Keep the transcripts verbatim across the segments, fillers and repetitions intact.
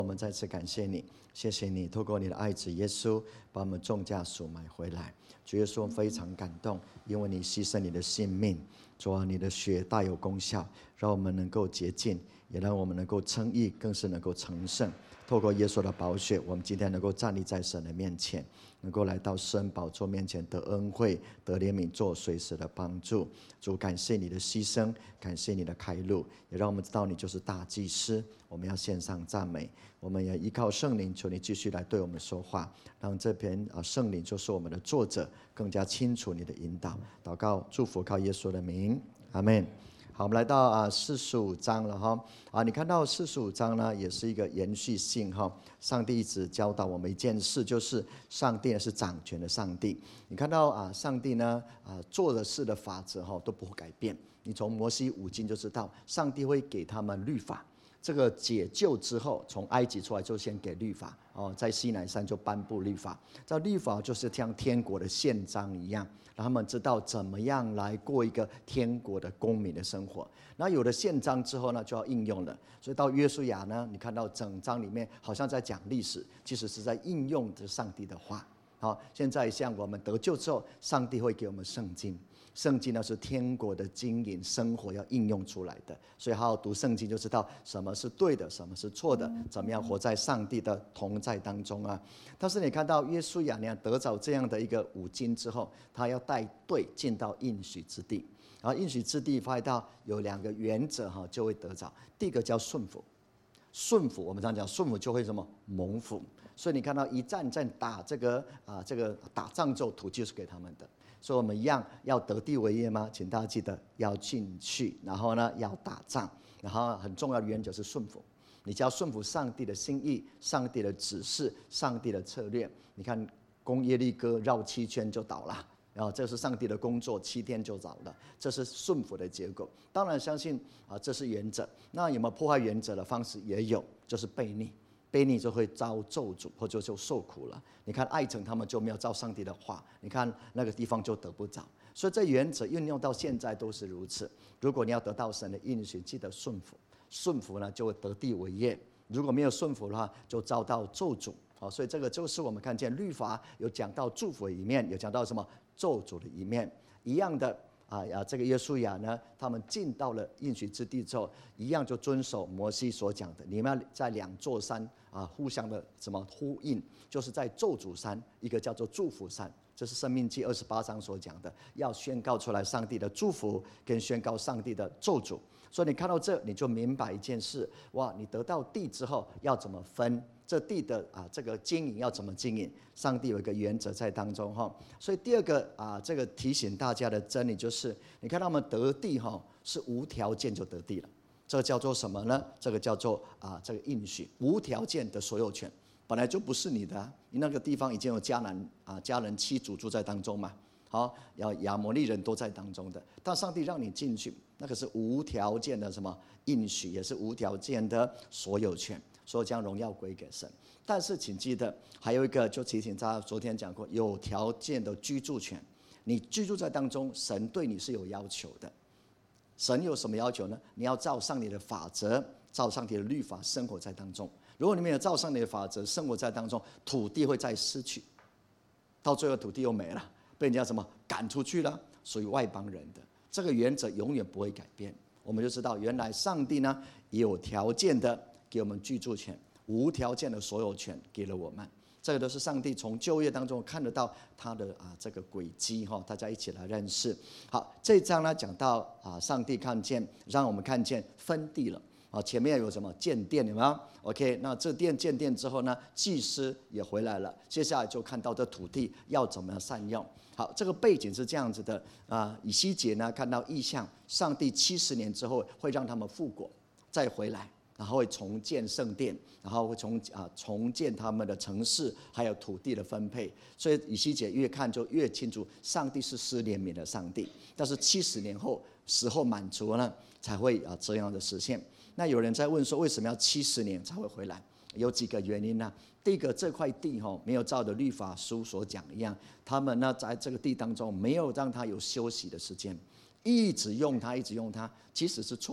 我们再次感谢你，谢谢你透过你的爱子耶稣把我们重价赎买回来。主耶稣非常感动，因为你牺牲你的性命，主啊，你的血大有功效，让我们能够洁净，也让我们能够称义，更是能够成圣。透过耶稣的宝血，我们今天能够站立在神的面前，能够来到施恩宝座面前得恩惠、得怜悯，做随时的帮助。主，感谢你的牺牲，感谢你的开路，也让我们知道你就是大祭司。我们要献上赞美，我们也依靠圣灵，求你继续来对我们说话，让这篇啊圣灵就是我们的作者，更加清楚你的引导。祷告祝福靠耶稣的名，阿们。好，我们来到啊四十五章了哈啊，你看到四十五章呢，也是一个延续性哈。上帝一直教导我们一件事，就是上帝是掌权的上帝。你看到啊，上帝呢啊做的事的法则哈都不会改变。你从摩西五经就知道，上帝会给他们律法。这个解救之后，从埃及出来就先给律法哦，在西乃山就颁布律法。这律法就是像天国的宪章一样，让他们知道怎么样来过一个天国的公民的生活。那有了宪章之后呢，就要应用了。所以到约书亚呢，你看到整章里面好像在讲历史，其实是在应用着上帝的话。好，现在像我们得救之后，上帝会给我们圣经。圣经呢是天国的经营生活要应用出来的，所以好好读圣经就知道什么是对的，什么是错的，怎么样活在上帝的同在当中啊。但是你看到约书亚呢得着这样的一个五经之后，他要带队进到应许之地，然后应许之地发现到有两个原则哈就会得着。第一个叫顺服，顺服我们常讲顺服就会什么蒙福，所以你看到一战战打这个啊这个打仗之后土地是给他们的。所以我们一样要得地为业吗？请大家记得要进去，然后呢要打仗，然后很重要的原则是顺服。你只要顺服上帝的心意、上帝的指示、上帝的策略。你看攻耶利哥绕七圈就倒了，然后这是上帝的工作，七天就倒了，这是顺服的结果。当然相信啊，这是原则。那有没有破坏原则的方式？也有，就是悖逆。悖逆就会遭咒诅，或者就受苦了。你看爱城他们就没有照上帝的话，你看那个地方就得不着。所以这原则运用到现在都是如此。如果你要得到神的应许，记得顺服，顺服呢就会得地为业。如果没有顺服的话，就遭到咒诅。好，所以这个就是我们看见律法有讲到祝福的一面，有讲到什么咒诅的一面，一样的。啊呀，这个约书亚呢，他们进到了应许之地之后，一样就遵守摩西所讲的，你们要在两座山啊互相的什么呼应，就是在咒诅山，一个叫做祝福山，这是申命记二十八章所讲的，要宣告出来上帝的祝福跟宣告上帝的咒诅。所以你看到这，你就明白一件事，哇，你得到地之后要怎么分？这地的啊，这个经营要怎么经营？上帝有一个原则在当中哈。所以第二个啊，这个提醒大家的真理就是，你看他们得地哈，是无条件就得地了。这个叫做什么呢？这个叫做啊，这个应许，无条件的所有权，本来就不是你的啊。你那个地方已经有迦南啊，迦南七族住在当中嘛。好，亚亚摩利人都在当中的，但上帝让你进去，那个是无条件的什么应许，也是无条件的所有权，所以将荣耀归给神。但是请记得，还有一个就提醒大家，昨天讲过，有条件的居住权。你居住在当中，神对你是有要求的。神有什么要求呢？你要照上帝的法则，照上帝的律法生活在当中。如果你没有照上帝的法则生活在当中，土地会再失去，到最后土地又没了。被人家什么赶出去了，属于外邦人的这个原则永远不会改变。我们就知道，原来上帝呢有条件的给我们居住权，无条件的所有权给了我们。这个都是上帝从旧约当中看得到他的啊这个轨迹哈，大家一起来认识。好，这一章呢讲到啊，上帝看见，让我们看见分地了。啊，前面有什么建殿，有没有 ？OK， 那这殿建殿之后呢，祭司也回来了，接下来就看到这土地要怎么样善用。好，这个背景是这样子的啊，以西结呢看到异象，上帝七十年之后会让他们复国，再回来，然后会重建圣殿，然后会重啊重建他们的城市，还有土地的分配。所以以西结越看就越清楚，上帝是施怜悯的上帝，但是七十年后时候满足了，才会啊这样的实现。那有人在问说，为什么要七十年才会回来？有几个原因呢、啊？第一个，这块地哈没有照着律法书所讲一样，他们呢在这个地当中没有让他有休息的时间，一直用它，一直用它，其实是错的。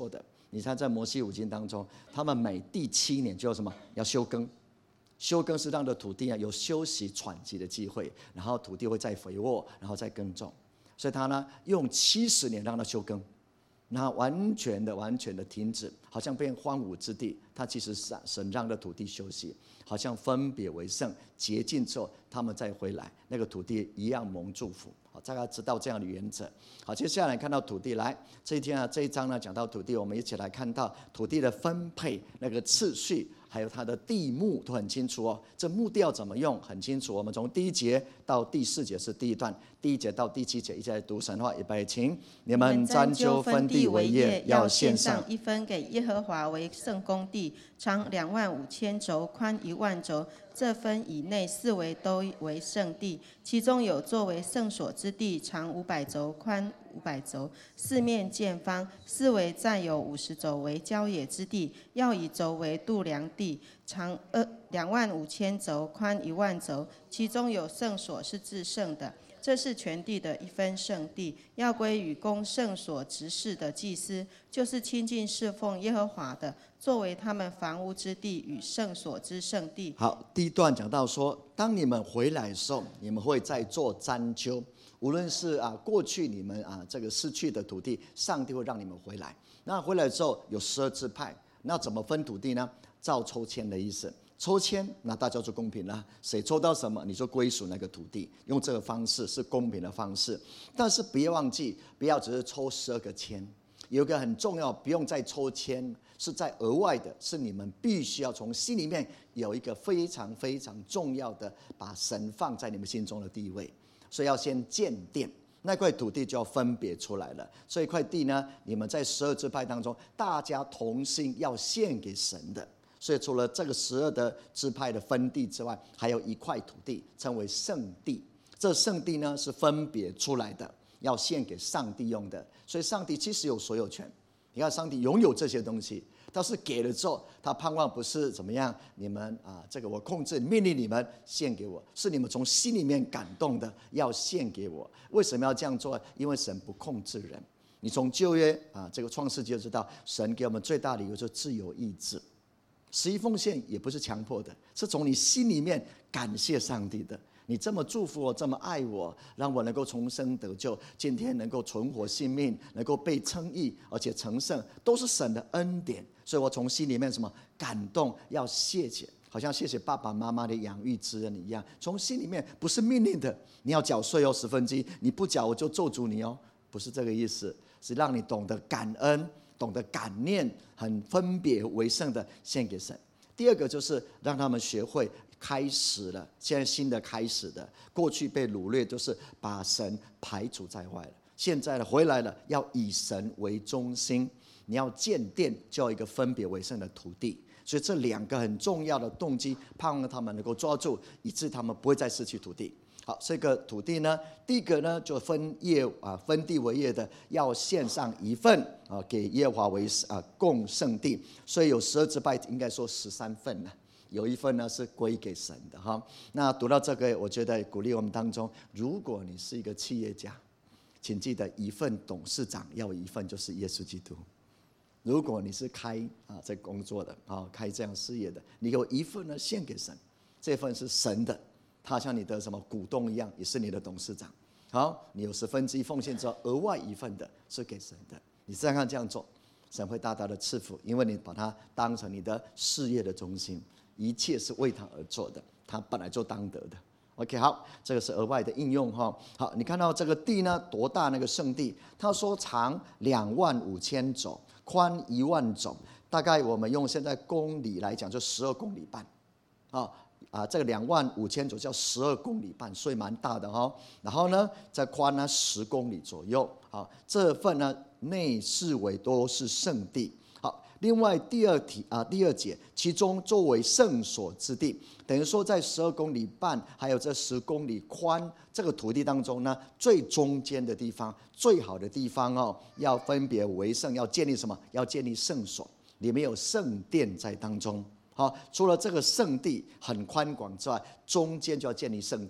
你看在摩西五经当中，他们每第七年就要什么？要休耕。休耕是让的土地啊有休息喘息的机会，然后土地会再肥沃，然后再耕种。所以他呢用七十年让它休耕，那完全的完全的停止，好像变荒芜之地。他其实是神让的土地休息，好像分别为圣，洁净之后他们再回来，那个土地一样蒙祝福。好，大家知道这样的原则。好，接下来看到土地，来这一天啊这一章呢讲到土地，我们一起来看到土地的分配那个次序。还有它的地目都很清楚哦，这目的要怎么用很清楚。我们从第一节到第四节是第一段，第一节到第七节一起来读神话。预备，请你们沾阄分地为业，要献上一分给耶和华为圣公地，长两万五千轴，宽一万轴。这分以内四围都为圣地，其中有作为圣所之地，长五百轴，宽五百轴，四面见方，四围再有五十轴为郊野之地，要以轴为度量地，长二两万五千轴，宽一万轴，其中有圣所是至圣的。这是全地的一分圣地，要归与供圣所执事的祭司，就是亲近侍奉耶和华的，作为他们房屋之地与圣所之圣地。 好，第一段讲到说，当你们回来的时候，你们会再做沾阄，无论是啊过去你们啊这个失去的土地，上帝会让你们回来。那回来之后有十二支派，那怎么分土地呢？照抽签的意思。抽签，那大家就公平了，谁抽到什么，你就归属那个土地，用这个方式是公平的方式。但是别忘记，不要只是抽十二个签，有一个很重要，不用再抽签，是在额外的，是你们必须要从心里面有一个非常非常重要的，把神放在你们心中的地位，所以要先建殿。那块土地就要分别出来了，所以一块地呢，你们在十二支派当中，大家同心要献给神的。所以除了这个十二的支派的分地之外，还有一块土地称为圣地。这圣地呢是分别出来的，要献给上帝用的。所以上帝其实有所有权。你看，上帝拥有这些东西，但是给了之后，他盼望不是怎么样，你们啊，这个我控制命令你们献给我，是你们从心里面感动的要献给我。为什么要这样做？因为神不控制人。你从旧约啊这个创世纪就知道，神给我们最大的理由就是自由意志。十一奉献也不是强迫的，是从你心里面感谢上帝的。你这么祝福我，这么爱我，让我能够重生得救，今天能够存活性命，能够被称义，而且成圣，都是神的恩典。所以我从心里面什么感动，要谢谢，好像谢谢爸爸妈妈的养育之恩一样。从心里面不是命令的，你要缴税哦，十分之一，你不缴我就咒诅你哦，不是这个意思，是让你懂得感恩。懂得感念，很分别为圣的献给神。第二个就是让他们学会开始了，现在新的开始的，过去被掳掠就是把神排除在外了，现在呢回来了，要以神为中心。你要建殿，就要一个分别为圣的土地。所以这两个很重要的动机，盼望他们能够抓住，以致他们不会再失去土地。好，这个土地呢，第一个呢就分业啊，分地为业的，要献上一份啊，给耶和华为啊供圣地。所以有十二支派，应该说十三份呢，有一份呢是归给神的哈。那读到这个，我觉得鼓励我们当中，如果你是一个企业家，请记得一份董事长要一份就是耶稣基督。如果你是开啊在工作的啊，开这样事业的，你有一份呢献给神，这份是神的。他像你的什么股东一样，也是你的董事长。好，你有十分之一奉献之后，额外一份的是给神的。你这样看这样做，神会大大的赐福，因为你把它当成你的事业的中心，一切是为他而做的，他本来就当得的。OK， 好，这个是额外的应用哈。好，你看到这个地呢，多大？那个圣地，他说长两万五千肘，宽一万肘，大概我们用现在公里来讲，就十二公里半，啊。啊，这个两万五千左右叫十二公里半，所以蛮大的哈、哦。然后呢，再宽呢十公里左右。好，这份呢内四围都是圣地。好，另外第二题啊，第二节，其中作为圣所之地，等于说在十二公里半，还有这十公里宽这个土地当中呢，最中间的地方，最好的地方哦，要分别为圣，要建立什么？要建立圣所，里面有圣殿在当中。好，除了这个圣地很宽广之外，中间就要建立圣殿。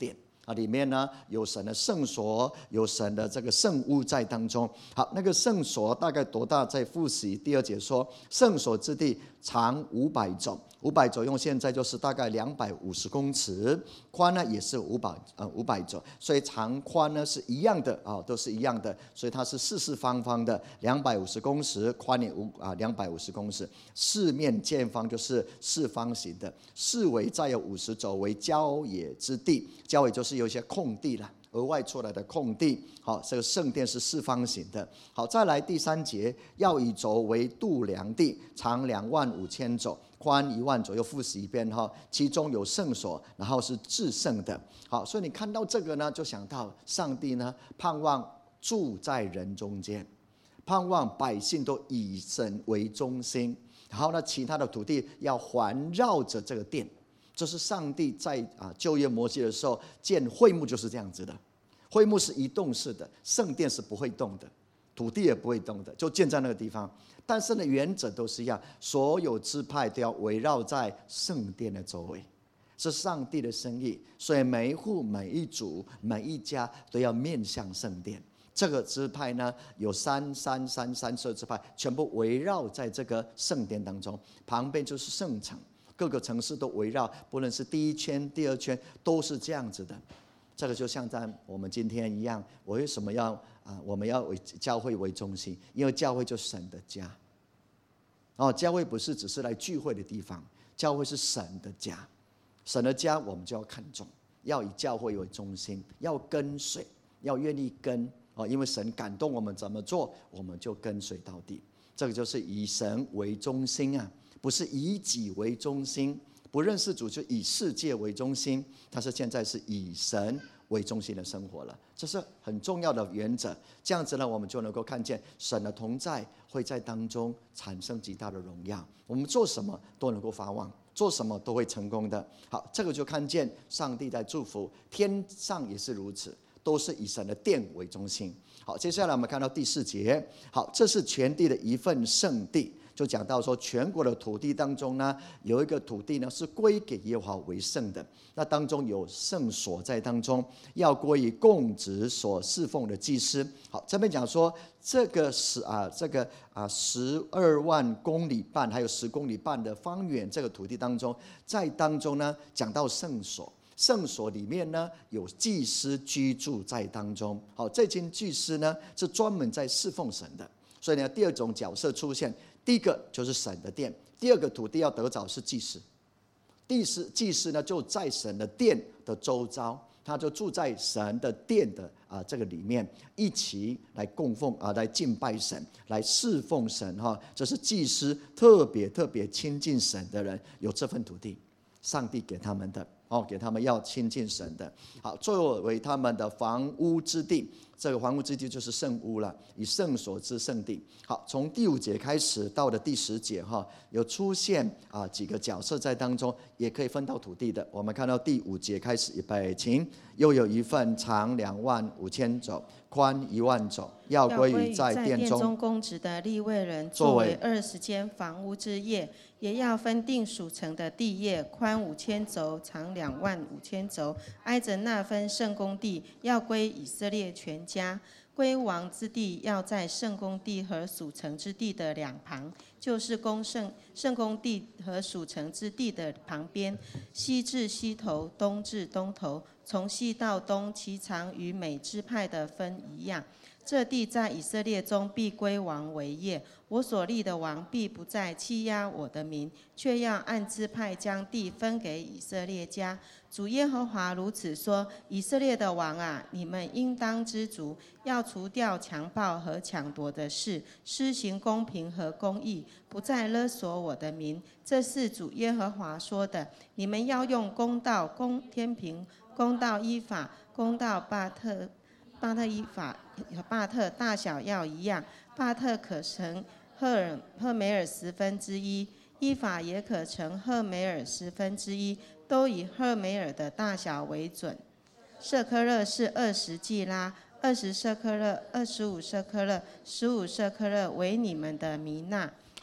啊，里面呢有神的圣所，有神的这个圣屋在当中。好，那个圣所大概多大？在复习第二节说，圣所之地长五百肘，五百肘用现在就是大概两百五十公尺，宽呢也是五百呃五百肘，所以长宽呢是一样的啊，都是一样的，所以它是四四方方的，两百五十公尺，宽也五啊两百五十公尺，四面见方就是四方形的，四围再有五十肘为郊野之地，郊野就是有一些空地了。额外出来的空地，好，这个圣殿是四方形的。好，再来第三节，要以肘为度量地，长两万五千肘，宽一万肘，又复习一遍哈。其中有圣所，然后是至圣的。好，所以你看到这个呢，就想到上帝呢，盼望住在人中间，盼望百姓都以神为中心，然后呢，其他的土地要环绕着这个殿。这是上帝在啊旧约摩西的时候建会幕就是这样子的，会幕是移动式的，圣殿是不会动的，土地也不会动的，就建在那个地方。但是呢，原则都是一样，所有支派都要围绕在圣殿的周围，是上帝的生意，所以每一户、每一族、每一家都要面向圣殿。这个支派呢，有三三三三十二支派，全部围绕在这个圣殿当中，旁边就是圣城。各个城市都围绕，不论是第一圈、第二圈，都是这样子的。这个就像在我们今天一样，我为什么要啊？我们要以教会为中心，因为教会就是神的家。哦，教会不是只是来聚会的地方，教会是神的家。神的家我们就要看重，要以教会为中心，要跟随，要愿意跟哦，因为神感动我们怎么做，我们就跟随到底。这个就是以神为中心啊。不是以己为中心，不认识主就以世界为中心，但是现在是以神为中心的生活了，这是很重要的原则。这样子呢，我们就能够看见神的同在会在当中产生极大的荣耀。我们做什么都能够发旺，做什么都会成功的。好，这个就看见上帝在祝福，天上也是如此，都是以神的殿为中心。好，接下来我们看到第四节，好，这是全地的一份圣地。就讲到说，全国的土地当中呢，有一个土地呢是归给耶和华为圣的，那当中有圣所在当中，要归于供职所侍奉的祭司。好，这边讲说这个十啊，这个啊十二万公里半，还有十公里半的方圆这个土地当中，在当中呢讲到圣所。圣所里面呢有祭司居住在当中。好，这群祭司呢是专门在侍奉神的，所以呢第二种角色出现。第一个就是神的殿，第二个土地要得着是祭司。祭司祭司呢就在神的殿的周遭，他就住在神的殿的啊这个里面，一起来供奉啊，来敬拜神，来侍奉神哈。这是祭司特别特别亲近神的人有这份土地，上帝给他们的哦，给他们要亲近神的。好，作为他们的房屋之地。这个房屋之地就是圣屋了，以圣所之圣地。好，从第五节开始到了第十节哈，有出现啊几个角色在当中，也可以分到土地的。我们看到第五节开始，预备起，又有一份长两万五千肘，宽一万肘，要归于在殿中供职的利未人，作为二十间房屋之业，也要分定属城的地业，宽五千肘，长两万五千肘，挨着那分圣宫地，要归以色列全家。归王之地要在圣宫地和属城之地的两旁，就是宫圣圣宫地和属城之地的旁边，西至西头，东至东头，从西到东，其长与每支派的分一样。这地在以色列中必归王为业，我所立的王必不再欺压我的民，却要按支派将地分给以色列家。主耶和华如此说：以色列的王啊，你们应当知足，要除掉强暴和抢夺的事，施行公平和公义，不再勒索我的民。这是主耶和华说的。你们要用公道、公天平、公道依法、公道巴特。巴特依法，巴特大小要一样，巴特可成赫尔赫梅尔十分之一，依法也可成赫梅尔十分之一，都以赫梅尔的大小为准。舍科勒是二十季拉，二十舍科勒，二十五舍科勒，十五舍科勒为你们的弥纳。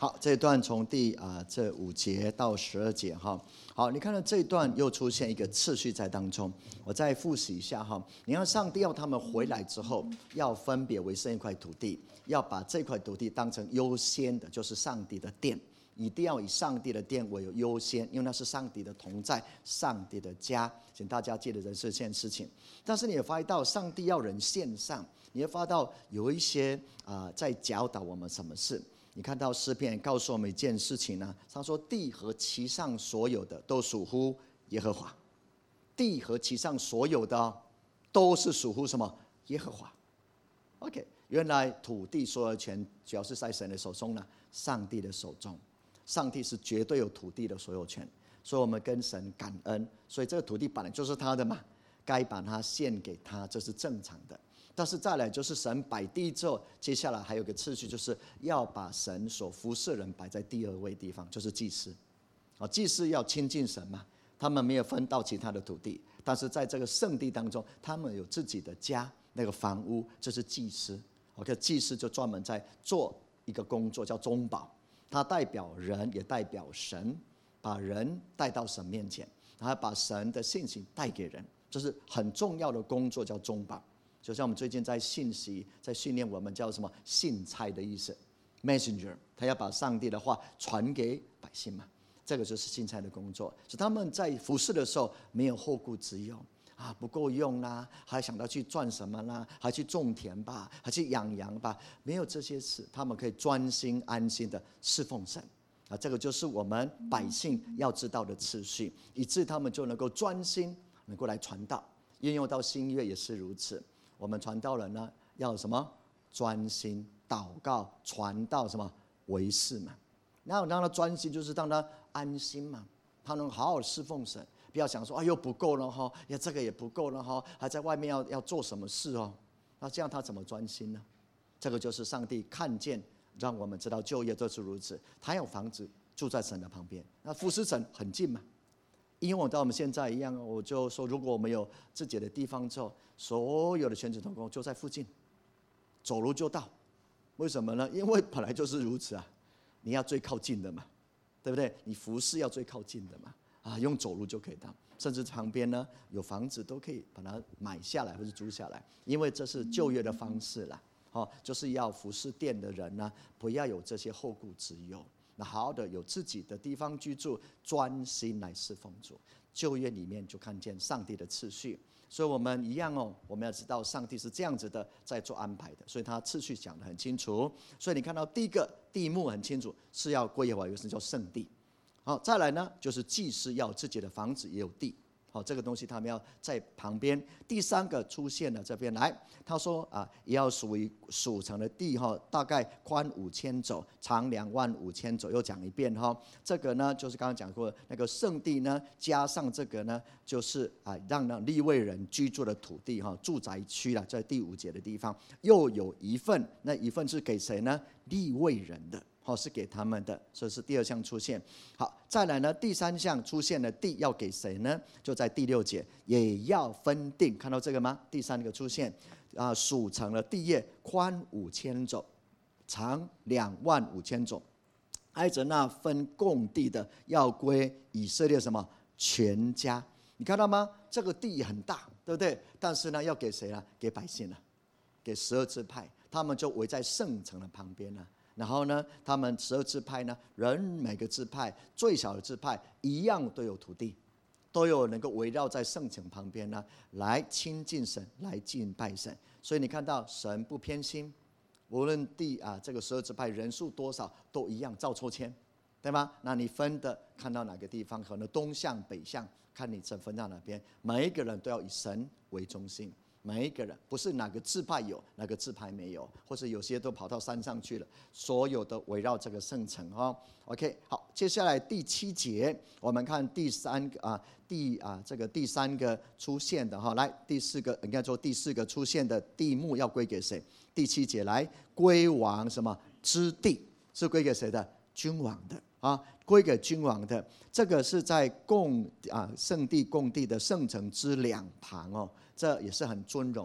好，这一段从第啊、呃、这五节到十二节哈。好，你看到这一段又出现一个次序在当中，我再复习一下哈。你看上帝要他们回来之后，要分别为圣一块土地，要把这块土地当成优先的，就是上帝的殿，一定要以上帝的殿为优先，因为那是上帝的同在，上帝的家。请大家记得这是件事情。但是你也发现到，上帝要人献上，你会发现到有一些啊、呃、在教导我们什么事。你看到诗篇告诉我们一件事情呢，他说地和其上所有的都属乎耶和华，地和其上所有的、哦、都是属乎什么？耶和华。OK， 原来土地所有权主要是在神的手中呢，上帝的手中，上帝是绝对有土地的所有权，所以我们跟神感恩，所以这个土地本来就是他的嘛，该把它献给他，这是正常的。但是再来就是神摆地之后，接下来还有个次序，就是要把神所服侍的人摆在第二位地方，就是祭司。啊，祭司要亲近神嘛，他们没有分到其他的土地，但是在这个圣地当中，他们有自己的家，那个房屋，这是祭司。OK， 祭司就专门在做一个工作，叫中保，他代表人，也代表神，把人带到神面前，然后把神的信息带给人，这是很重要的工作，叫中保。就像我们最近在信息，在训练我们叫什么信差的意思 ，messenger， 他要把上帝的话传给百姓嘛，这个就是信差的工作。所以他们在服侍的时候没有后顾之忧啊，不够用啦，还想到去赚什么啦，还去种田吧，还去养羊吧，没有这些事，他们可以专心安心的侍奉神啊，这个就是我们百姓要知道的次序，以致他们就能够专心能够来传道。应用到新约也是如此。我们传道人呢，要什么？专心祷告，传道什么为事嘛？然后让他专心，就是让他安心嘛，他能好好侍奉神，不要想说啊又不够了哈，呀这个也不够了哈，还在外面要要做什么事哦？那这样他怎么专心呢？这个就是上帝看见，让我们知道就业都是如此。他有房子住在神的旁边，那服侍神很近嘛。因为我到我们现在一样，我就说，如果我们有自己的地方之后，所有的全职同工就在附近，走路就到。为什么呢？因为本来就是如此啊，你要最靠近的嘛，对不对？你服侍要最靠近的嘛，啊，用走路就可以到，甚至旁边呢有房子都可以把它买下来或者租下来，因为这是就业的方式啦。哦，就是要服侍店的人呢，不要有这些后顾之忧。那好好的有自己的地方居住，专心来侍奉主。旧约里面就看见上帝的次序，所以我们一样哦，我们要知道上帝是这样子的在做安排的，所以他次序讲得很清楚。所以你看到第一个地目很清楚，是要归耶和华为圣，叫圣地。好，再来呢，就是祭司要有自己的房子也有地。好，这个东西他们要在旁边。第三个出现了这边来，他说啊，也要属于属城的地哈，大概宽五千肘，长两万五千肘。又讲一遍哈，这个呢就是刚刚讲过那个圣地呢，加上这个呢，就是啊让那利未人居住的土地哈，住宅区啦，在第五节的地方又有一份，那一份是给谁呢？利未人的。好，是给他们的，这是第二项出现。好，再来呢，第三项出现的地要给谁呢？就在第六节，也要分定，看到这个吗？第三个出现啊，属城的地业宽五千肘，长两万五千肘。挨着那分共地的，要归以色列什么全家？你看到吗？这个地很大，对不对？但是呢，要给谁呢？给百姓了，给十二支派，他们就围在圣城的旁边了。然后呢，他们十二支派呢，人每个支派最小的支派一样都有土地，都有能够围绕在圣城旁边呢，来亲近神，来敬拜神。所以你看到神不偏心，无论地啊这个十二支派人数多少都一样照抽签，对吗？那你分的看到哪个地方，可能东向北向，看你分到哪边，每一个人都要以神为中心。每一个人不是哪个支派有，哪个支派没有，或者有些都跑到山上去了，所有的围绕这个圣城哦。OK， 好，接下来第七节，我们看第三个啊，第啊这个第三个出现的哈，来第四个应该说第四个出现的地目要归给谁？第七节来归王什么之地是归给谁的？君王的啊，归给君王的。这个是在供啊圣地供地的圣城之两旁哦。这也是很尊荣的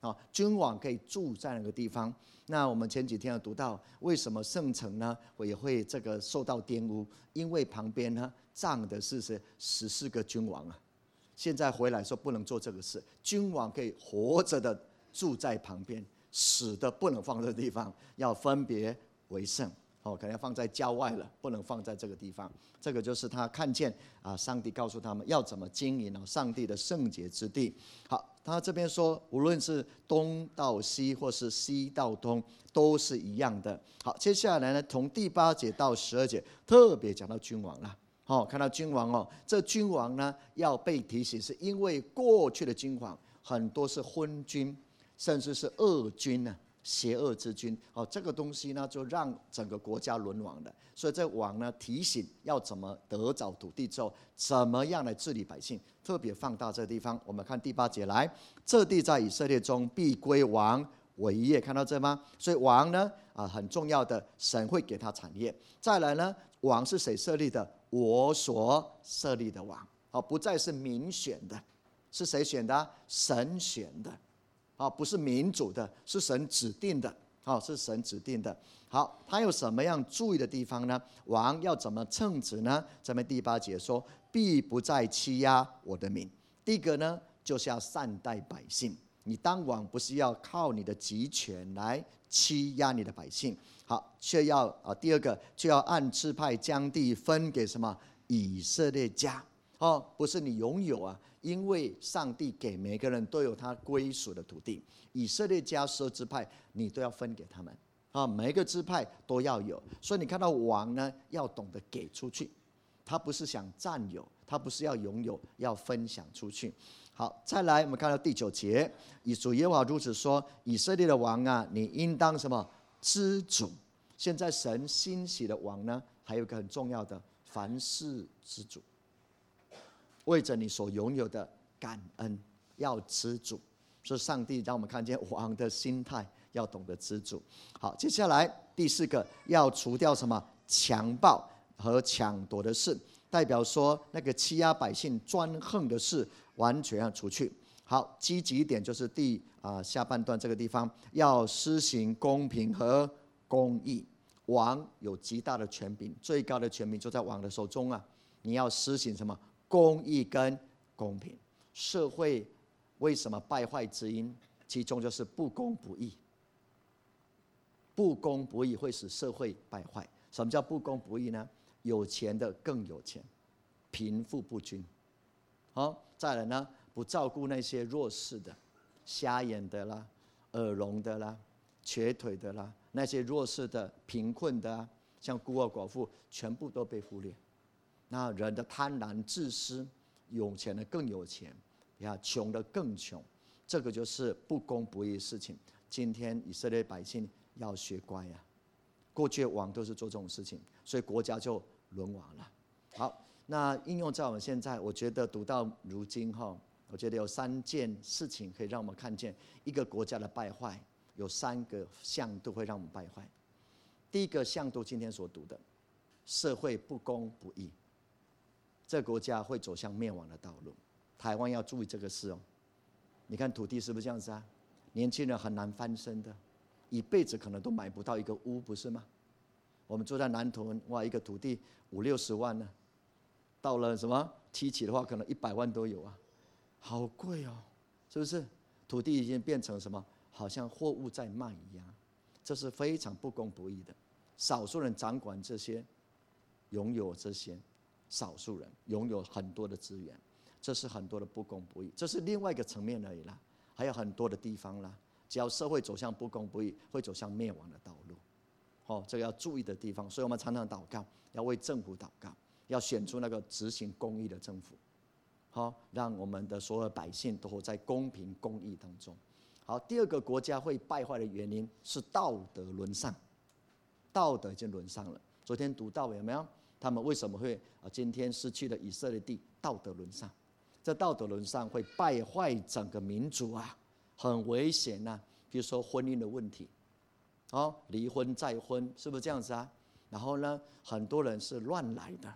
啊，君王可以住在那个地方。那我们前几天有读到，为什么圣城呢也会这个受到玷污？因为旁边呢葬的是谁？十四个君王啊。现在回来说不能做这个事，君王可以活着的住在旁边，死的不能放这个地方，要分别为圣。哦，可能要放在郊外了，不能放在这个地方。这个就是他看见啊，上帝告诉他们要怎么经营哦，上帝的圣洁之地。好，他这边说，无论是东到西，或是西到东，都是一样的。好，接下来呢，从第八节到十二节，特别讲到君王了。哦，看到君王哦，这君王呢要被提醒，是因为过去的君王很多是昏君，甚至是恶君呢。邪恶之君，哦，这个东西呢，就让整个国家沦亡了。所以这王呢，提醒要怎么得着土地之后，怎么样来治理百姓，特别放大这个地方。我们看第八节来，这地在以色列中必归王为业，看到这吗？所以王呢，啊，很重要的，神会给他产业。再来呢，王是谁设立的？我所设立的王，哦，不再是民选的，是谁选的？神选的。啊，不是民主的，是神指定的。好，是神指定的。好，他有什么样注意的地方呢？王要怎么称职呢？这边第八节说，必不再欺压我的民。第一个呢，就是要善待百姓。你当王不是要靠你的集权来欺压你的百姓，好，却要啊，第二个就要按支派将地分给什么？以色列家。哦，不是你拥有啊。因为上帝给每个人都有他归属的土地，以色列家十二支派，你都要分给他们啊，每一个支派都要有。所以你看到王呢，要懂得给出去，他不是想占有，他不是要拥有，要分享出去。好，再来我们看到第九节，以主耶和华如此说：以色列的王啊，你应当什么？知主。现在神兴起的王呢，还有一个很重要的，凡事知主。为着你所拥有的感恩，要知足。所以上帝让我们看见王的心态，要懂得知足。好，接下来第四个，要除掉什么？强暴和抢夺的事，代表说那个欺压百姓、专横的事，完全要除去。好，积极一点就是第啊下半段这个地方，要施行公平和公义。王有极大的权柄，最高的权柄就在王的手中啊！你要施行什么？公义跟公平。社会为什么败坏之因？其中就是不公不义。不公不义会使社会败坏。什么叫不公不义呢？有钱的更有钱，贫富不均。好，再来呢，不照顾那些弱势的，瞎眼的啦，耳聋的啦，瘸腿的啦，那些弱势的、贫困的啊，像孤儿寡妇，全部都被忽略。那人的贪婪、自私，有钱的更有钱，呀，穷的更穷，这个就是不公不义的事情。今天以色列百姓要学乖呀、啊，过去王都是做这种事情，所以国家就沦亡了。好，那应用在我们现在，我觉得读到如今哈，我觉得有三件事情可以让我们看见一个国家的败坏，有三个向度会让我们败坏。第一个向度，今天所读的，社会不公不义。这个国家会走向灭亡的道路，台湾要注意这个事哦。你看土地是不是这样子啊？年轻人很难翻身的，一辈子可能都买不到一个屋，不是吗？我们住在南屯，哇，一个土地五六十万呢，到了什么七期的话，可能一百万都有啊，好贵哦，是不是？土地已经变成什么？好像货物在卖一样，这是非常不公不义的。少数人掌管这些，拥有这些。少数人拥有很多的资源，这是很多的不公不义，这是另外一个层面而已啦。还有很多的地方啦，只要社会走向不公不义，会走向灭亡的道路。哦，这个要注意的地方，所以我们常常祷告，要为政府祷告，要选出那个执行公义的政府，好，让我们的所有百姓都活在公平公义当中。好，第二个国家会败坏的原因是道德沦丧，道德已经沦丧了。昨天读到有没有？他们为什么会啊？今天失去了以色列地，道德沦丧。这道德沦丧会败坏整个民族啊，很危险呐、啊。比如说婚姻的问题，哦，离婚再婚，是不是这样子啊？然后呢，很多人是乱来的，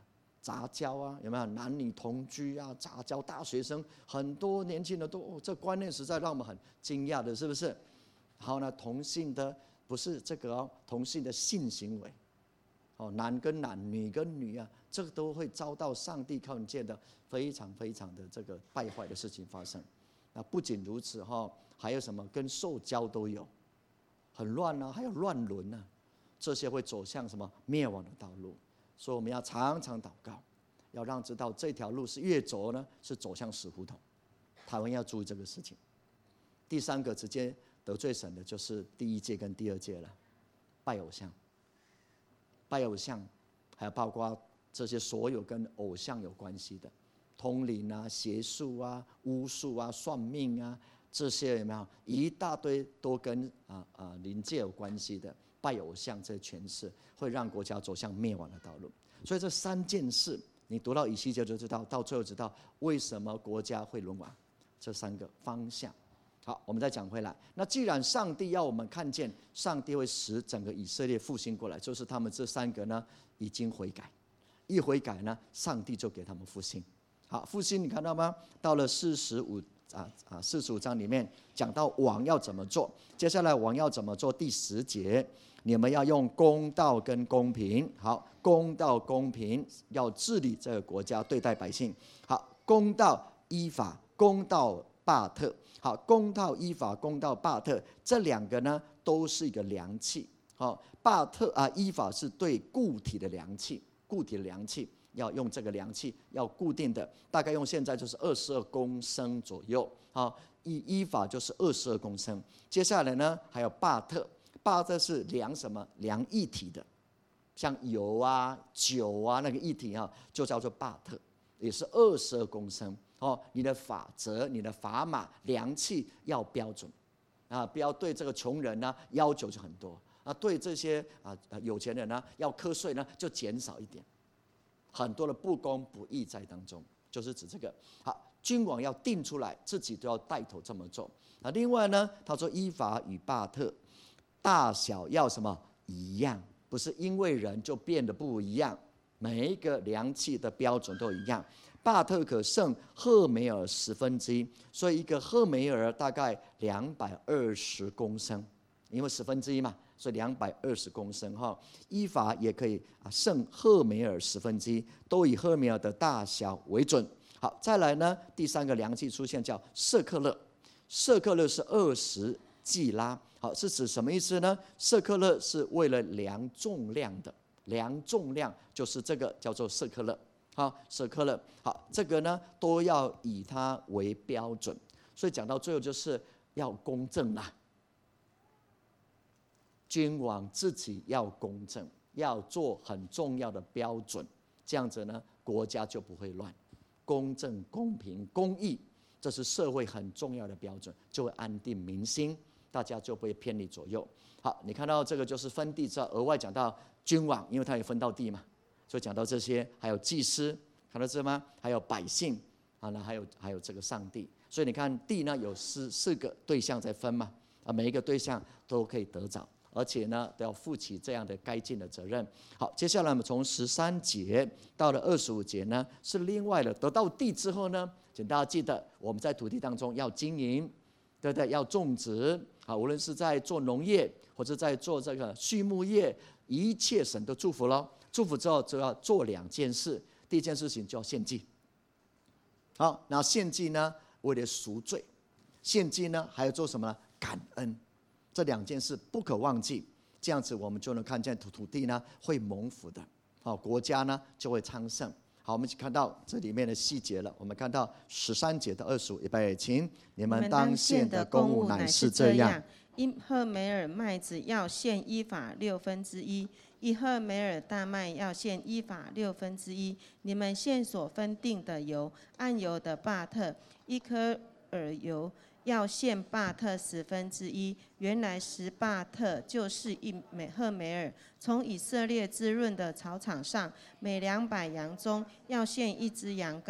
杂交啊，有没有男女同居啊？杂交，大学生很多年轻人都、哦、这观念实在让我们很惊讶的，是不是？好，那同性的不是这个哦，同性的性行为，哦，男跟男，女跟女啊，这个都会遭到上帝看见的非常非常的这个败坏的事情发生。那不仅如此哈，还有什么跟受教都有，很乱啊，还有乱伦啊，这些会走向什么灭亡的道路。所以我们要常常祷告，要让知道这条路是越走呢，是走向死胡同。台湾要注意这个事情。第三个直接得罪神的就是第一届跟第二届了，拜偶像，拜偶像，还有包括这些所有跟偶像有关系的，通灵啊、邪术啊、巫术啊、算命啊，这些有没有一大堆都跟啊啊灵界有关系的？拜偶像这诠释会让国家走向灭亡的道路。所以这三件事，你读到以西结就知道，到最后知道为什么国家会沦亡。这三个方向。好，我们再讲回来。那既然上帝要我们看见，上帝会使整个以色列复兴过来，就是他们这三个呢已经悔改，一悔改呢，上帝就给他们复兴。好，复兴你看到吗？到了四十五啊啊四十五章里面讲到王要怎么做，接下来王要怎么做？第十节，你们要用公道跟公平。好，公道公平，要治理这个国家，对待百姓。好，公道依法，公道罢特。好，公道依法，公道罢特，这两个呢都是一个良器。好，罢特啊，依法是对固体的良器，固体的良器要用这个良器，要固定的，大概用现在就是二十二公升左右。好，依依法就是二十二公升。接下来呢还有罢特，罢特是量什么？量液体的，像油啊、酒啊那个液体啊，就叫做罢特，也是二十二公升。哦，你的法则、你的砝码、量器要标准啊，不要对这个穷人呢要求就很多啊，对这些啊有钱人呢要课税呢就减少一点，很多的不公不义在当中，就是指这个。好，君王要定出来，自己都要带头这么做。啊，另外呢，他说依法与罢特，大小要什么一样，不是因为人就变得不一样，每一个量器的标准都一样。罢特可胜赫梅尔十分之一，所以一个赫梅尔大概两百二十公升，因为十分之一嘛，所以两百二十公升哈。依法也可以啊胜赫梅尔十分之一，都以赫梅尔的大小为准。好，再来呢，第三个量器出现叫舍克勒，舍克勒是二十季拉。好，是指什么意思呢？舍克勒是为了量重量的，量重量就是这个叫做舍克勒。好，舍克勒，好，这个呢都要以它为标准，所以讲到最后就是要公正啦。君王自己要公正，要做很重要的标准，这样子呢国家就不会乱。公正、公平、公义，这是社会很重要的标准，就会安定民心，大家就不会偏离左右。好，你看到这个就是分地之后，额外讲到君王，因为他也分到地嘛。所以讲到这些，还有祭司，看到这吗？还有百姓啊，那还有还有这个上帝。所以你看地呢有四四个对象在分嘛，啊，每一个对象都可以得着，而且呢都要负起这样的该尽的责任。好，接下来我们从十三节到了二十五节呢，是另外的。得到地之后呢，请大家记得我们在土地当中要经营，对不对？要种植啊，无论是在做农业或者在做这个畜牧业，一切神都祝福了。祝福之后就要做两件事，第一件事情就要献祭。好，然后献祭呢，为了赎罪；献祭呢，还要做什么呢？感恩。这两件事不可忘记，这样子我们就能看见土土地呢会蒙福的，好，国家呢就会昌盛。好，我们看到这里面的细节了。我们看到十三节到二十五，预备，请你们当献的公物乃是这样： 因赫梅尔麦子要献依法六分之一。以赫梅尔大麦要献依法六分之一，你们现所分定的油，按油的罢特，一颗耳油要献罢特十分之一。原来十罢特就是一赫梅尔。从以色列滋润的草场上，每两百羊中要献一只羊羔，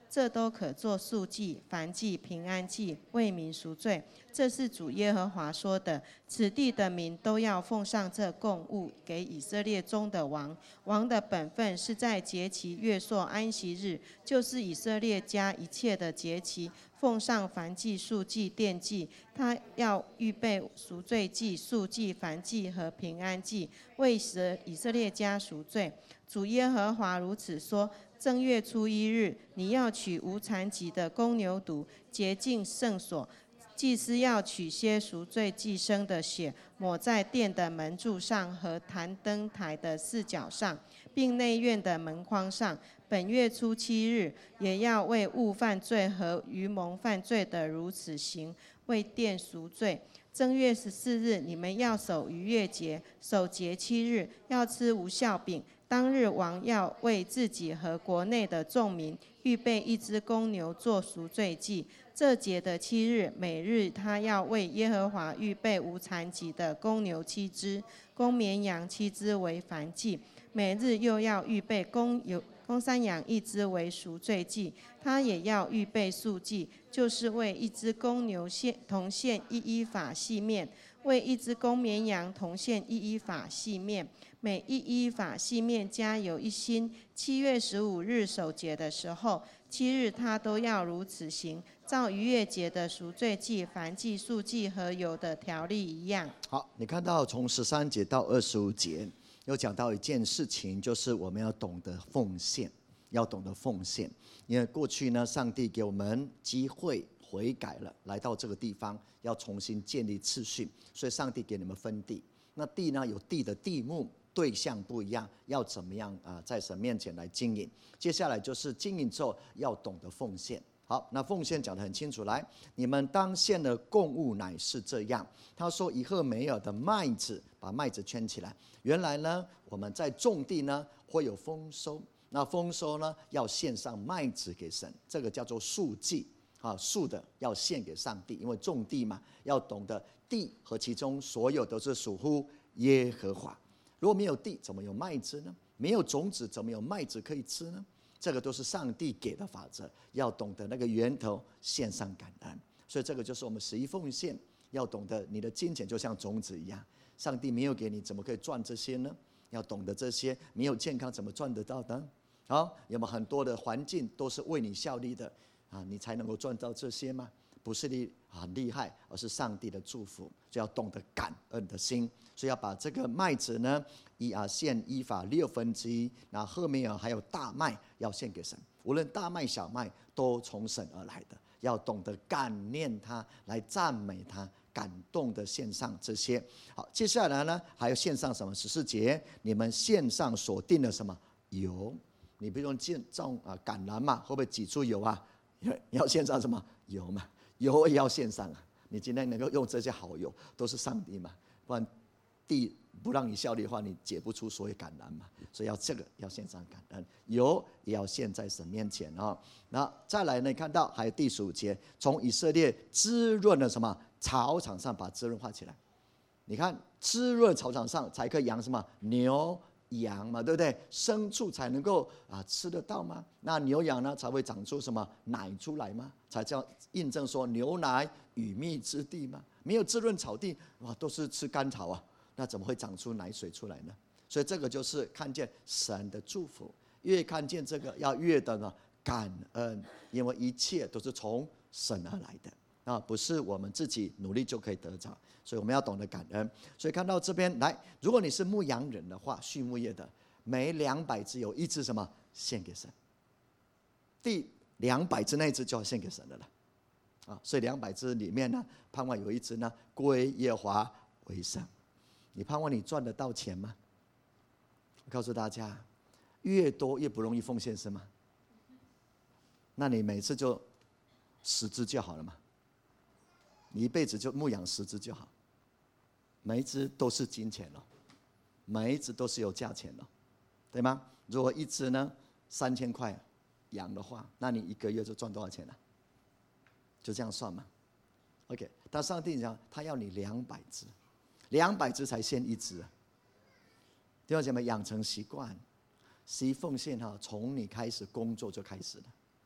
这都可做素祭、燔祭、平安祭，为民赎罪。这是主耶和华说的。此地的民都要奉上这供物给以色列中的王。王的本分是在节期、月朔、安息日，就是以色列家一切的节期，奉上燔祭、素祭、奠祭。他要预备赎罪祭、素祭、燔祭和平安祭，为以色列家赎罪。主耶和华如此说：正月初一日，你要取无残疾的公牛犊，洁净圣所。祭司要取些赎罪祭牲的血，抹在殿的门柱上和坛灯台的四角上，并内院的门框上。本月初七日，也要为误犯罪和愚蒙犯罪的如此行，为殿赎罪。正月十四日，你们要守逾越节，守节七日，要吃无酵饼。当日王要为自己和国内的众民预备一只公牛做赎罪祭。这节的七日，每日他要为耶和华预备无残疾的公牛七只，公绵羊七只为燔祭。每日又要预备公有公山羊一只为赎罪祭。他也要预备素祭，就是为一只公牛献同献一依法细面，为一只公绵羊同献一依法细面。每一依法细面加有一新。七月十五日守节的时候，七日他都要如此行，照逾越节的赎罪祭、燔祭、素祭和油的条例一样。 好，你看到从十三节到二十五节，有讲到一件事情，就是我们要懂得奉献，要懂得奉献。因为过去呢，上帝给我们机会悔改了，来到这个地方，要重新建立次序，所以上帝给你们分地。那地呢，有地的地目。对象不一样，要怎么样啊、呃？在神面前来经营。接下来就是经营之后要懂得奉献。好，那奉献讲得很清楚，来，你们当献的供物乃是这样。他说，以赫梅尔的麦子，把麦子圈起来。原来呢，我们在种地呢会有丰收，那丰收呢要献上麦子给神，这个叫做素祭啊，素的要献给上帝，因为种地嘛，要懂得地和其中所有都是属乎耶和华。如果没有地，怎么有麦子呢？没有种子，怎么有麦子可以吃呢？这个都是上帝给的法则，要懂得那个源头，献上感恩。所以这个就是我们十一奉献，要懂得你的金钱就像种子一样，上帝没有给你，怎么可以赚这些呢？要懂得这些，没有健康怎么赚得到呢？好，有没有很多的环境都是为你效力的啊？你才能够赚到这些吗？不是你很厉害，而是上帝的祝福，就要懂得感恩的心。所以要把这个麦子呢，以啊献依法六分之一，那赫梅尔还有大麦要献给神，无论大麦小麦都从神而来的，要懂得感念他，来赞美他，感动的献上这些。好，接下来呢还要献上什么？十四节，你们献上所定的什么油？你比如说种啊橄榄嘛，会不会挤出油啊？你要献上什么油嘛？油也要献上啊！你今天能够用这些好油，都是上帝嘛，不然地不让你效力的话，你结不出所有橄榄嘛。所以要这个要献上感恩，油也要献在神面前啊。那再来呢，你看到还有第十五节，从以色列滋润的什么草场上把滋润画起来。你看滋润草场上才可以养什么牛羊嘛，对不对？牲畜才能够啊吃得到吗？那牛羊呢才会长出什么奶出来吗？才叫印证说牛奶与蜜之地吗？没有滋润草地，哇，都是吃干草啊，那怎么会长出奶水出来呢？所以这个就是看见神的祝福，越看见这个要越的呢感恩，因为一切都是从神而来的。啊，不是我们自己努力就可以得着，所以我们要懂得感恩。所以看到这边来，如果你是牧羊人的话，畜牧业的，每两百只有一只什么献给神，第两百只那一只就要献给神的了。啊，所以两百只里面呢，盼望有一只呢归耶和华为圣。你盼望你赚得到钱吗？我告诉大家，越多越不容易奉献，是吗？那你每次就十只就好了嘛。你一辈子就牧养十只就好，每一只都是金钱了，每一只都是有价钱了，对吗？如果一只呢三千块养的话，那你一个月就赚多少钱了？就这样算嘛。OK， 但上帝讲他要你两百只，两百只才献一只啊。弟兄姐妹，养成习惯，十一奉献哈，从你开始工作就开始了。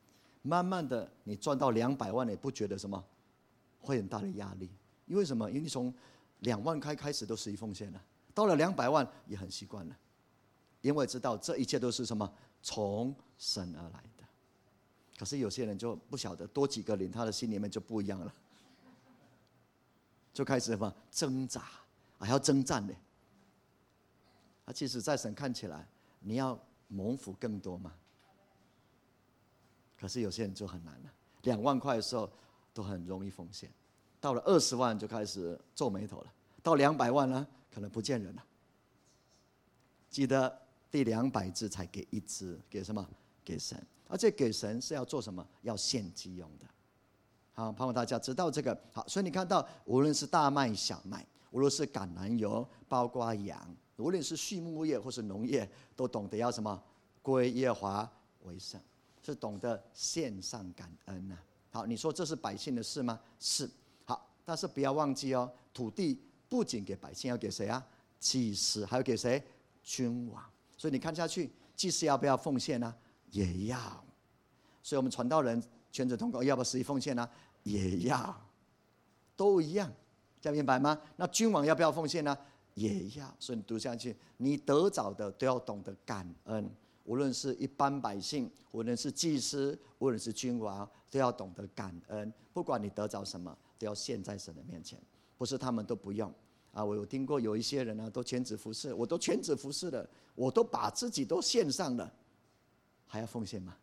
慢慢的你赚到两百万，也不觉得什么会很大的压力，因为什么？因为你从两万开开始都十一奉献了，到了两百万也很习惯了，因为知道这一切都是什么从神而来的。可是有些人就不晓得，多几个零，他的心里面就不一样了，就开始什么挣扎，还要征战呢。啊，其实，在神看起来，你要蒙福更多嘛。可是有些人就很难了，两万块的时候都很容易奉献，到了二十万就开始皱眉头了，到两百万呢，可能不见人了。记得第两百只才给一只，给什么？给神。而且给神是要做什么？要献祭用的。好，盼望大家知道这个。好，所以你看到，无论是大麦、小麦，无论是橄榄油，包括羊，无论是畜牧业或是农业，都懂得要什么？归耶和华为圣，是懂得献上感恩呐、啊。好，你说这是百姓的事吗？是。好，但是不要忘记哦，土地不仅给百姓，要给谁啊？祭司，还要给谁？君王。所以你看下去，祭司要不要奉献呢、啊？也要。所以我们传道人全职同工要不要十一奉献呢、啊？也要，都一样，这样明白吗？那君王要不要奉献呢？也要。所以你读下去，你得着的都要懂得感恩，无论是一般百姓，无论是祭司，无论是君王，都要懂得感恩。不管你得着什么，都要献在神的面前。不是他们都不用啊！我有听过有一些人呢、啊，都全职服侍，我都全职服侍了，我都把自己都献上了，还要奉献吗？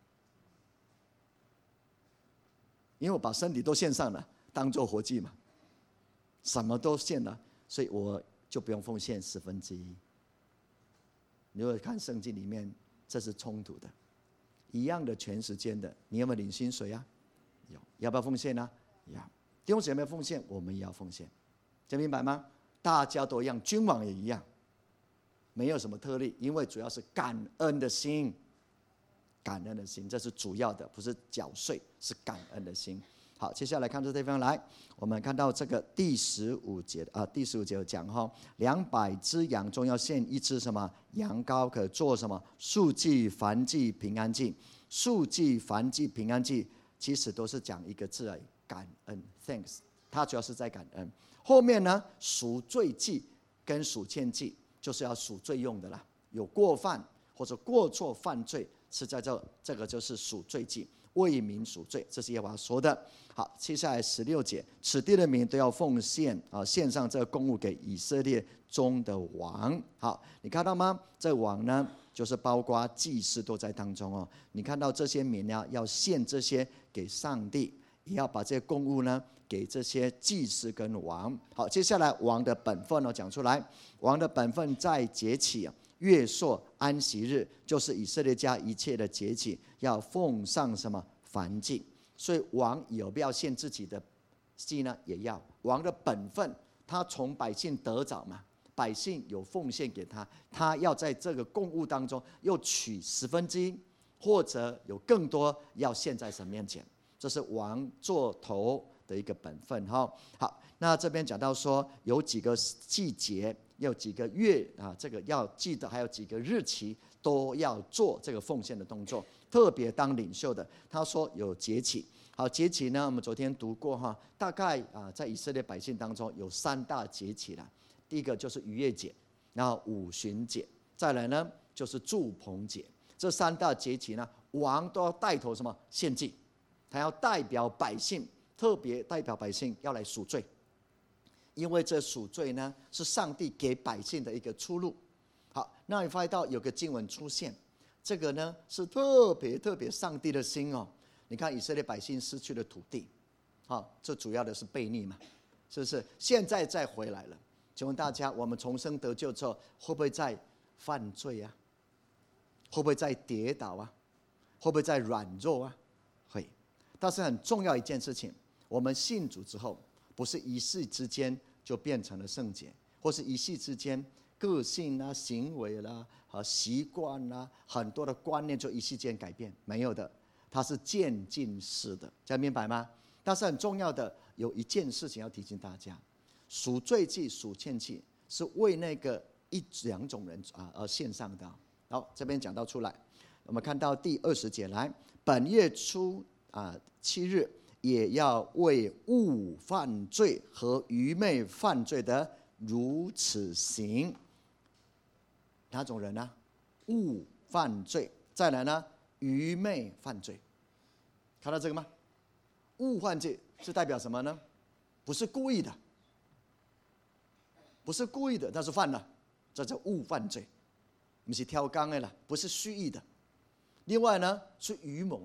因为我把身体都献上了，当做活祭嘛，什么都献了，所以我就不用奉献十分之一。如果看圣经里面，这是冲突的。一样的全时间的，你有没有领薪水啊？有，要不要奉献呢、啊？要。弟兄姐妹奉献，我们也要奉献，这明白吗？大家都一样，君王也一样，没有什么特例，因为主要是感恩的心。感恩的心，这是主要的，不是缴税，是感恩的心。好，接下来看这地方来，我们看到这个第十五节啊，第十五节有讲哈，两百只羊中要献一只什么羊羔，可做什么素祭、燔祭、平安祭。素祭、燔祭、平安祭，其实都是讲一个字而已，感恩 ，thanks。它主要是在感恩。后面呢，赎罪祭跟赎愆祭就是要赎罪用的啦，有过犯或者过错犯罪。是在这，这个就是赎罪祭，为民赎罪，这是耶和华说的。好，接下来十六节，此地的民都要奉献啊，献上这个供物给以色列中的王。好，你看到吗？这王呢，就是包括祭司都在当中哦。你看到这些民呢，要献这些给上帝，也要把这些供物呢给这些祭司跟王。好，接下来王的本分呢讲出来，王的本分在节期啊。月朔安息日就是以色列家一切的节期，要奉上什么燔祭？所以王有不要献自己的祭呢？也要。王的本分，他从百姓得着嘛，百姓有奉献给他，他要在这个供物当中又取十分之一，或者有更多要献在神面前，这是王做头的一个本分哈。好，那这边讲到说有几个季节。有几个月啊，这个要记得，还有几个日期都要做这个奉献的动作。特别当领袖的，他说有节期。好，节期呢，我们昨天读过哈，大概啊，在以色列百姓当中有三大节期啦。第一个就是逾越节，然后五旬节，再来呢就是住棚节。这三大节期呢，王都要带头什么献祭，他要代表百姓，特别代表百姓要来赎罪。因为这赎罪呢，是上帝给百姓的一个出路。好，那你发现到有个经文出现，这个呢是特别特别上帝的心哦。你看以色列百姓失去了土地，好，这主要的是悖逆嘛，是不是？现在再回来了，请问大家，我们重生得救之后，会不会再犯罪啊？会不会再跌倒啊？会不会再软弱啊？会。但是很重要一件事情，我们信主之后，不是一夕之间就变成了圣洁，或是一夕之间个性啊、行为啦、啊、习惯啦、很多的观念就一夕间改变，没有的，它是渐进式的，这样明白吗？但是很重要的有一件事情要提醒大家：赎罪祭、赎愆祭是为那个一两种人啊而献上的。好，这边讲到出来，我们看到第二十节来，本月初啊七日，也要为误犯罪和愚昧犯罪的如此行。哪种人呢？误犯罪，再来呢，愚昧犯罪。看到这个吗？误犯罪是代表什么呢？不是故意的，不是故意的，但是犯了，这叫误犯罪，不是挑缸的啦，不是蓄意的。另外呢，是愚蒙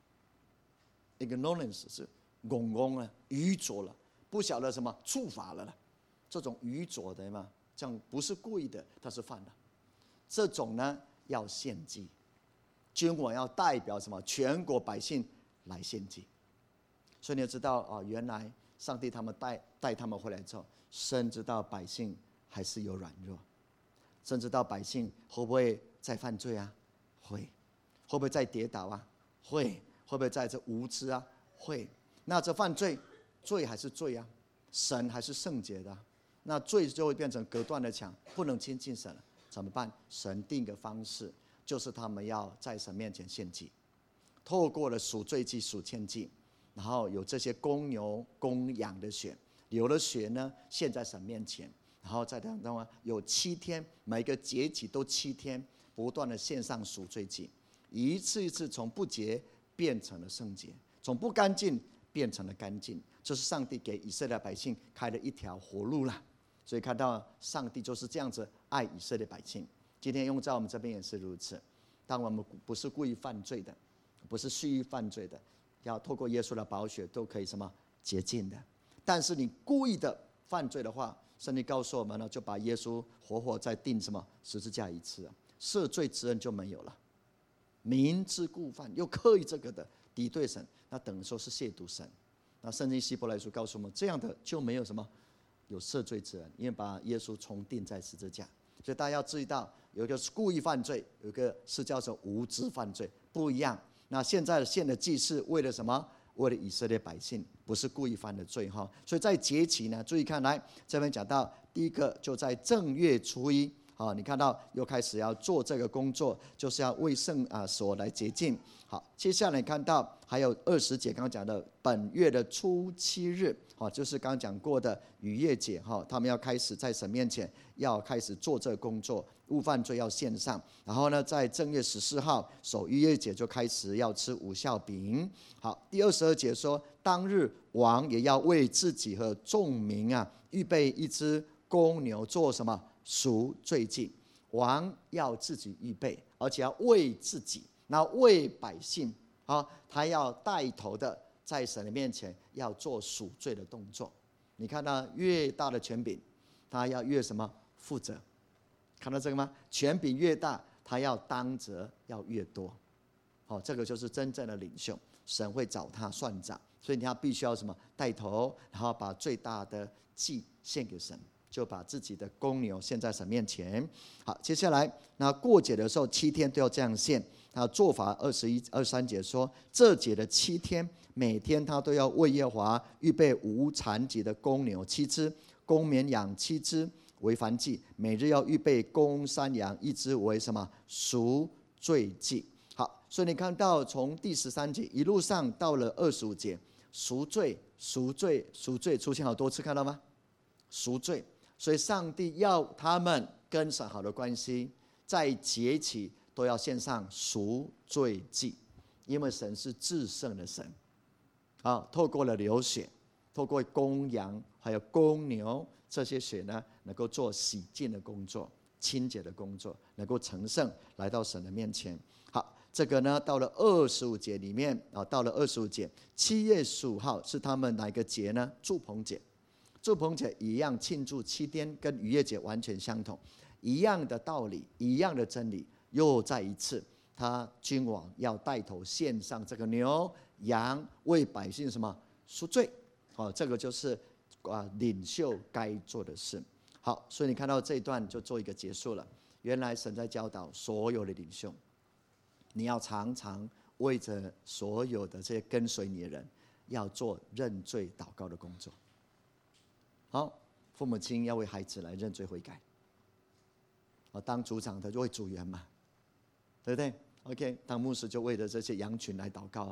，ignorance 是懵懵啊，愚拙了，不晓得什么处罚了啦，这种愚拙的嘛，这样不是故意的，他是犯了。这种呢要献祭，君王要代表什么？全国百姓来献祭。所以你要知道啊，原来上帝他们带带他们回来之后，深知道百姓还是有软弱，深知道百姓会不会再犯罪啊？会，会不会再跌倒啊？会，会不会在这无知啊？会。那这犯罪，罪还是罪啊？神还是圣洁的、啊，那罪就会变成隔断的墙，不能亲近神了。怎么办？神定个方式，就是他们要在神面前献祭，透过了赎罪祭、赎愆祭。然后有这些公牛、公羊的血，流了血呢，献在神面前。然后在当中有七天，每个节期都七天，不断的献上赎罪祭，一次一次从不洁变成了圣洁，从不干净变成了干净。这是上帝给以色列百姓开了一条活路了。所以看到上帝就是这样子爱以色列百姓。今天用在我们这边也是如此。当我们不是故意犯罪的，不是蓄意犯罪的，要透过耶稣的宝血都可以什么洁净的。但是你故意的犯罪的话，圣经告诉我们呢，就把耶稣活活再钉什么十字架一次啊，赦罪之恩就没有了。明知故犯又刻意这个的敌对神，那等于说是亵渎神。那圣经希伯来书告诉我们，这样的就没有什么有赦罪之恩，因为把耶稣重钉在十字架。所以大家要注意到，有一个是故意犯罪，有一个是叫做无知犯罪，不一样。那现在献的祭是为了什么？为了以色列百姓，不是故意犯的罪哈。所以在节期呢，注意看来这边讲到第一个就在正月初一，好，你看到又开始要做这个工作，就是要为圣啊所来洁净。好，接下来看到还有二十节，刚刚讲的本月的初七日，好，就是刚刚讲过的逾越节哈，他们要开始在神面前要开始做这个工作，误犯罪要献上。然后呢，在正月十四号守逾越节就开始要吃无酵饼。好，第二十二节说，当日王也要为自己和众民啊预备一只公牛做什么？赎罪祭。王要自己预备，而且要为自己，然后为百姓啊，他要带头的在神的面前要做赎罪的动作。你看到越大的权柄，他要越什么负责？看到这个吗？权柄越大，他要担责要越多。好，这个就是真正的领袖，神会找他算账，所以他必须要什么带头，然后把最大的祭献给神。就把自己的公牛献在神面前。好，接下来那过节的时候七天都要这样献。那做法二十一、二三节说，这节的七天，每天他都要为耶和华预备无残疾的公牛七只，公绵羊七只为燔祭，每日要预备公山羊一只为什么赎罪祭。好，所以你看到从第十三节一路上到了二十五节，赎罪、赎罪、赎罪出现好多次，看到吗？赎罪。所以上帝要他们跟神好的关系，在节期都要献上赎罪祭，因为神是至圣的神。好，透过了流血，透过公羊还有公牛这些血呢，能够做洗净的工作、清洁的工作，能够成圣来到神的面前。好，这个呢，到了二十五节里面啊，到了二十五节，七月十五号是他们哪个节呢？住棚节。住棚节一样庆祝七天，跟逾越节完全相同，一样的道理，一样的真理，又再一次，他君王要带头献上这个牛羊，为百姓什么赎罪？好，这个就是啊领袖该做的事。好，所以你看到这一段就做一个结束了。原来神在教导所有的领袖，你要常常为着所有的这些跟随你的人，要做认罪祷告的工作。好，父母亲要为孩子来认罪悔改。当组长的就为组员嘛，对不对 ？OK， 当牧师就为着这些羊群来祷告啊，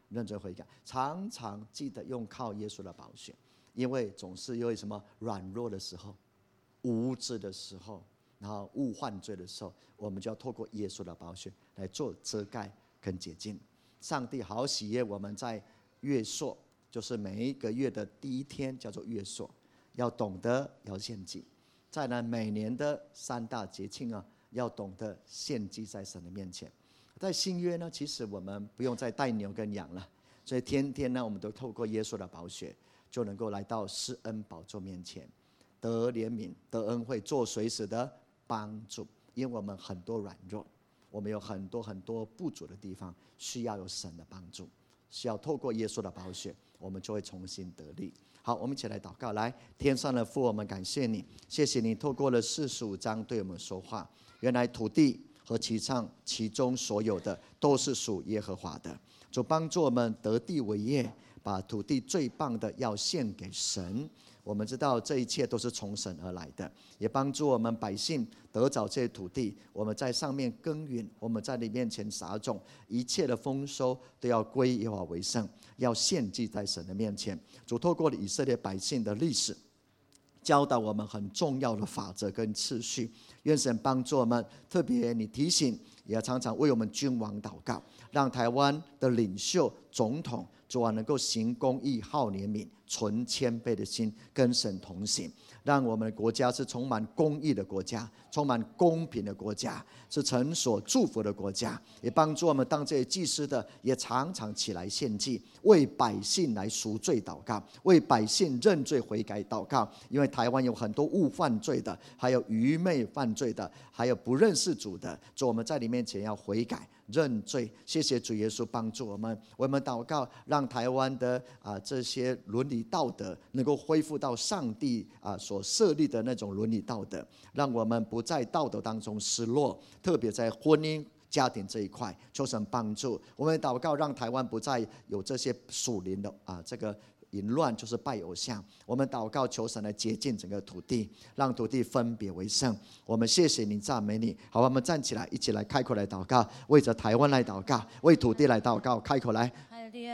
认罪悔改，常常记得用靠耶稣的宝血，因为总是有什么软弱的时候、无知的时候，然后误犯罪的时候，我们就要透过耶稣的宝血来做遮盖跟洁净。上帝好喜悦我们在月朔，就是每一个月的第一天叫做月朔，要懂得要献祭。再来每年的三大节庆啊，要懂得献祭在神的面前。在新约呢，其实我们不用再带牛跟羊了，所以天天呢，我们都透过耶稣的宝血，就能够来到施恩宝座面前，得怜悯、得恩惠，做随时的帮助。因为我们很多软弱，我们有很多很多不足的地方，需要有神的帮助，需要透过耶稣的宝血，我们就会重新得力。好，我们一起来祷告。来，天上的父，我们感谢你，谢谢你透过了四十五章对我们说话。原来土地和其上其中所有的都是属耶和华的，主帮助我们得地为业，把土地最棒的要献给神。我们知道这一切都是从神而来的，也帮助我们百姓得着这些土地，我们在上面耕耘，我们在你面前撒种，一切的丰收都要归耶和华为圣，要献祭在神的面前。主透过了以色列百姓的历史，教导我们很重要的法则跟次序。愿神帮助我们，特别你提醒，也要常常为我们君王祷告，让台湾的领袖、总统，主啊，能够行公义、好怜悯、存谦卑的心，跟神同行，让我们的国家是充满公义的国家，充满公平的国家，是神所祝福的国家。也帮助我们当这些祭司的，也常常起来献祭，为百姓来赎罪祷告，为百姓认罪悔改祷告。因为台湾有很多误犯罪的，还有愚昧犯罪的，还有不认识主的，主，我们在你面前要悔改认罪。谢谢主耶稣帮助我们，为我们祷告，让台湾的、啊、这些伦理道德能够恢复到上帝、啊、所设立的那种伦理道德，让我们不在道德当中失落，特别在婚姻家庭这一块，求神帮助我们祷告，让台湾不再有这些属灵的、啊、这个淫乱，就是拜偶像。我们祷告求神来洁净整个土地，让土地分别为圣。我们谢谢你，赞美你。好，我们站起来，一起来开口来祷告，为着台湾来祷告，为土地来祷告，开口来。